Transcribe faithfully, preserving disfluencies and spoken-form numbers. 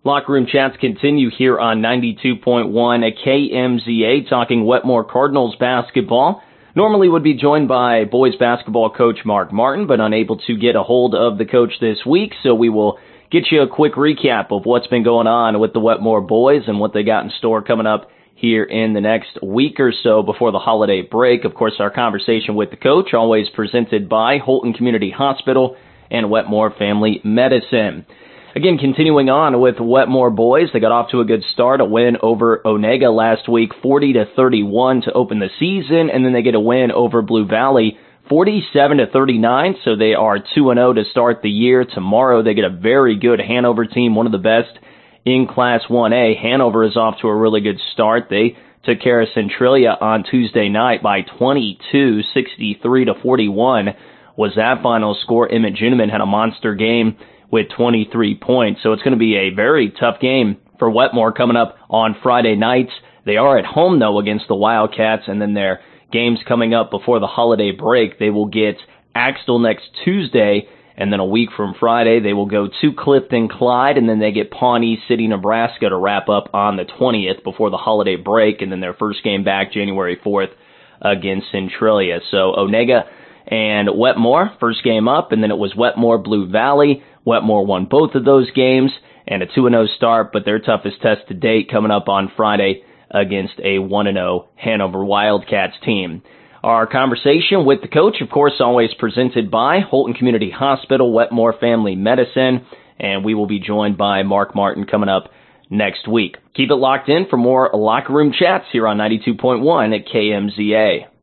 Locker Room Chats continue here on ninety-two point one at K M Z A, talking Wetmore Cardinals basketball. Normally would be joined by boys basketball coach Mark Martin, but unable to get a hold of the coach this week, so we will get you a quick recap of what's been going on with the Wetmore boys and what they got in store coming up here in the next week or so before the holiday break. Of course, our conversation with the coach always presented by Holton Community Hospital and Wetmore Family Medicine. Again, continuing on with Wetmore boys, they got off to a good start, a win over Onega last week, forty to thirty-one to open the season, and then they get a win over Blue Valley, forty-seven to thirty-nine, so they are two and oh to start the year. Tomorrow they get a very good Hanover team, one of the best in Class one A. Hanover is off to a really good start. They took care of Centralia on Tuesday night by twenty-two, sixty-three to forty-one was that final score. Emmett Juniman had a monster game with twenty-three points. So it's going to be a very tough game for Wetmore coming up on Friday nights. They are at home, though, against the Wildcats, and then their games coming up before the holiday break. They will get Axtell next Tuesday, and then a week from Friday, they will go to Clifton Clyde, and then they get Pawnee City, Nebraska to wrap up on the twentieth before the holiday break, and then their first game back January fourth against Centralia. So Onega and Wetmore, first game up, and then it was Wetmore Blue Valley. Wetmore won both of those games and a two and oh start, but their toughest test to date coming up on Friday against a one and oh Hanover Wildcats team. Our conversation with the coach, of course, always presented by Holton Community Hospital, Wetmore Family Medicine, and we will be joined by Mark Martin coming up next week. Keep it locked in for more Locker Room Chats here on ninety-two point one at K M Z A.